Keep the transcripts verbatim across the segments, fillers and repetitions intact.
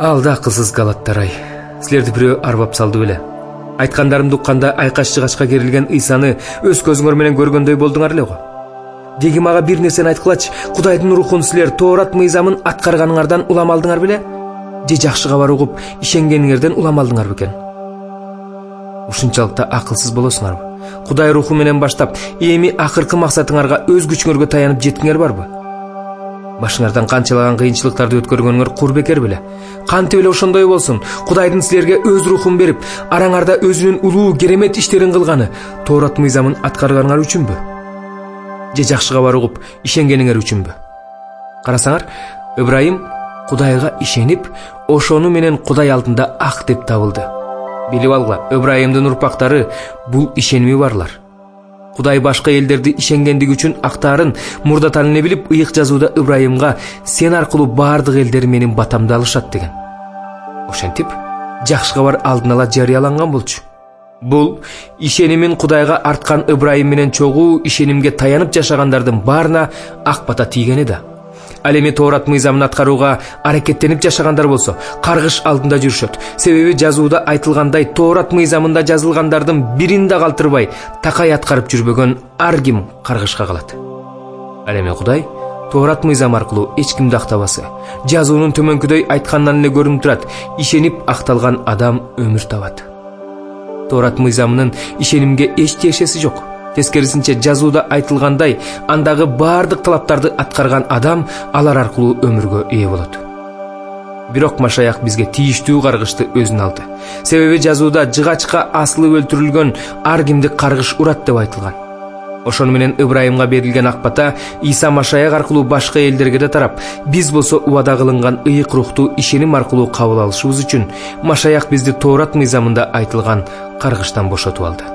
Алда акылсыз галаттар-ай. Силерди бирөө арбап салды беле. Айткандарымды укканда айкаш-жыгачка керилген Ыйсаны өз көзүңөр менен көргөндөй болдуңар эле го. Деги мага бир нерсени айткылачы. Кудайдын рухун силер Тоорат мыйзамын аткарганыңардан улам алдыңар беле? Же жакшы кабар угуп ишенгениңерден улам алдыңар бекен? Ушунчалык да акылсыз болосуңарбы? Кудай руху менен баштап, эми акыркы максатыңарга өз күчүңөргө таянып жеттиңер барбы? Башыңардан канчалаган кыйынчылыктарды өткөргөнүңөр курбекер беле? Кантип эле ошондой болсун, Кудайдын силерге өз рухун берип, араңарда өзүнүн улуу керемет иштерин кылганы Тоорат мыйзамын аткарганыңар үчүнбү? Же жакшы кабар угуп ишенгениңер үчүнбү? Карасаңар, Ибрайым Кудайга ишенип, ошону менен Кудай алдында ак деп табылды. Билип алгыла, Ибрайымдын урпактары бул ишеними барлар. Кудай башка элдерди ишенгендиги үчүн актаарын мурдатан эле билип, ыйык жазууда Ибрайымга сен аркылуу баардык элдер менин батамды алышат деген. Ошентип, жакшы кабар алдын ала жарыяланган болчу. Бул ишенимин Кудайга арткан Ибрайым менен чогуу ишенимге таянып жашагандардын баарына ак бата тийгени да. Ал эми Тоорат мыйзамын аткарууга аракеттенип жашагандар болсо, каргыш алдында жүрүшөт. Себеби жазууда айтылгандай, Тоорат мыйзамында жазылгандардын бирин да калтырбай, такай аткарып жүрбөгөн ар ким каргышка калат. Ал эми Кудай Тоорат мыйзам аркылуу эч кимди актабасы. Жазуунун төмөнкүдөй айткандан эле көрүнүп турат, ишенип акталган адам өмүр табат. Тоорат мыйзамынын ишенимге эч тиешеси жок. Тескерисинче, жазууда айтылгандай, андагы баардык талаптарды аткарган адам алар аркылуу өмүргө ээ болот. Бирок Машаяк бизге тийиштүү каргышты өзүнө алды. Себеби жазууда жыгачка асылып өлтүрүлгөн ар кимди каргыш урат деп айтылган. Ошону менен Ибрайымга берилген ак бата Иса Машаяк аркылуу башка элдерге да тарап, биз болсо убада кылынган ыйык рухту ишеним аркылуу кабыл алышыбыз үчүн Машаяк бизди Тоорат мыйзамында айтылган каргыштан бошотуп алды.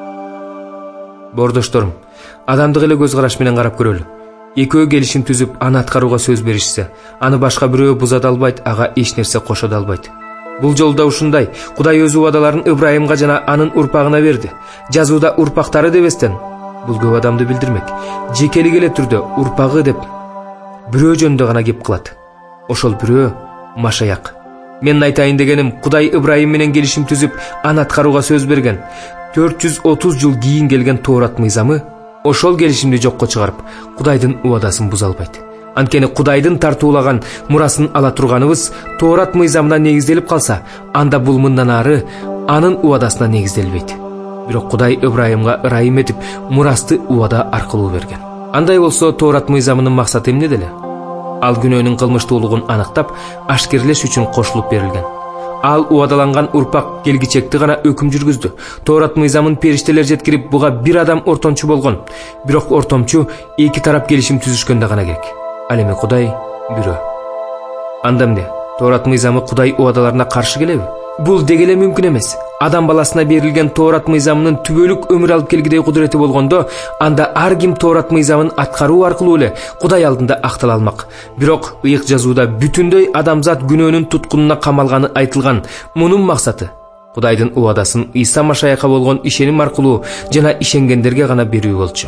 Бордошторум, адамдык эле көз караш менен карап көрөлү. Экөө келишим түзүп, аны аткарууга сөз беришсе, аны башка бирөө буза да албайт, ага эч нерсе кошо да албайт. Бул жолу да ушундай. Кудай өз убадаларын Ибрайымга жана анын урпагына берди. Жазууда урпактары дебестен, бул көп адамды билдирмек. Жекелик эле түрдө урпагы деп бирөө жөнүндө гана кеп кылат. Ошол бирөө Машаяк. Мен айтайын дегеним, Кудай Ибрайым менен келишим түзүп, аны аткарууга сөз берген. төрт жүз отуз жыл кийин келген Тоорат мыйзамы ошол келишимди жокко чыгарып, Кудайдын убадасын буза албайт. Анткени Кудайдын тартуулаган мурасын ала турганыбыз Тоорат мыйзамына негизделип калса, анда бул мындан ары анын убадасына негизделбейт. Бирок Кудай Ибрайымга ырайым этип, мурасты убада аркылуу берген. Андай болсо, Тоорат мыйзамынын максаты эмне деле? Ал күнөөнүн кылмыштуулугун аныктап, ашкерлеш үчүн кошулуп берилген. Ал убадаланган урпак келгичекти гана өкүм жүргүздү. Тоорат мыйзамын периштелер жеткирип, буга бир адам ортомчу болгон. Бирок ортомчу эки тарап келишим түзүшкөндө гана керек. Ал эми Кудай бирөө. Анда эмне? Тоорат мыйзамы Кудай убадаларына каршы келеби? Бул деги эле мүмкүн эмес. Адам баласына берилген Тоорат мыйзамынын түбөлүк өмүр алып келгидей кудурети болгондо, анда ар ким Тоорат мыйзамын аткаруу аркылуу эле Кудай алдында актала алмак. Бирок ыйык жазууда бүтүндөй адамзат күнөөнүн туткунуна камалганы айтылган. Мунун максаты Кудайдын убадасын Иса Машаякка болгон ишеним аркылуу жана ишенгендерге гана берүү болчу.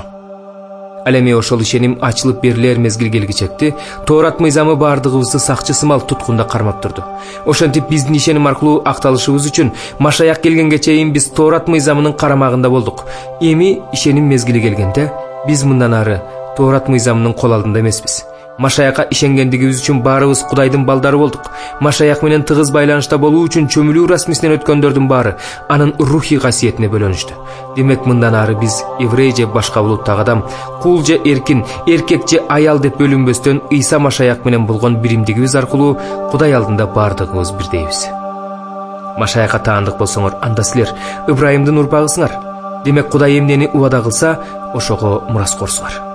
Ал эми ошол ишеним ачылып берилер мезгил келгичекти Тоорат мыйзамы баардыгыбызды сакчы сымал туткунда кармап турду. Ошентип биздин ишеним аркылуу акталышыбыз үчүн Машаяк келгенге чейин биз Тоорат мыйзамынын карамагында болдук. Эми ишеним мезгили келгенде биз мындан ары Тоорат мыйзамынын кол алдында эмеспиз. Машаякка ишенгендигибиз үчүн баарыбыз Кудайдын балдары болдук. Машаяк менен тыгыз байланышта болуу үчүн чөмүлүү расмисинен өткөндөрдүн баары анын рухий касиетине бөлөнүштү. Демек мындан ары биз еврей же башка булуттагы адам, кул же эркин, эркек же аял деп бөлүнбөстөн Иса Машаяк менен болгон биримдигибиз аркылуу Кудай алдында баардыгыбыз бирдейбиз. Машаякка таандык болсоңор, анда силер Ибрайымдын урпагысыңар. Демек Кудай эмнени убада кылса, ошого мурас корсуңар.